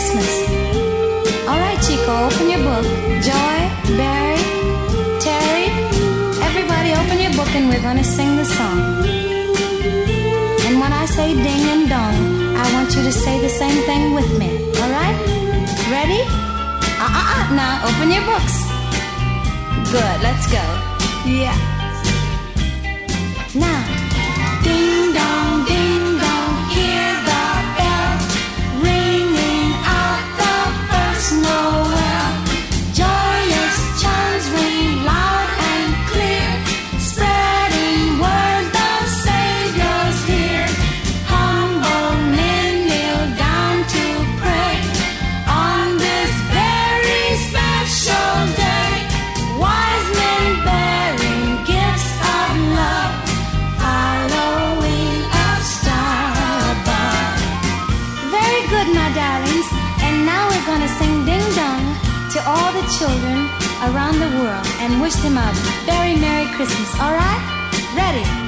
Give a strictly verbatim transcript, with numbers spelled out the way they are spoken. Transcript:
Christmas. All right, Chico, open your book. Joy, Barry, Terry, everybody open your book and we're going to sing the song. And when I say ding and dong, I want you to say the same thing with me. All right? Ready? Uh-uh-uh. Now, open your books. Good, let's go. Yeah. Now, ding dong, ding dong, hear the bell ringing out the first Noel. Joyous chimes ring loud and clear, spreading word the Savior's here. Humble men kneel down to pray on this very special day. Wise men bearing gifts of love, following a star above. Very good, my darlings. And now we're going to sing ding dong to all the children around the world and wish them a very Merry Christmas. All right? Ready?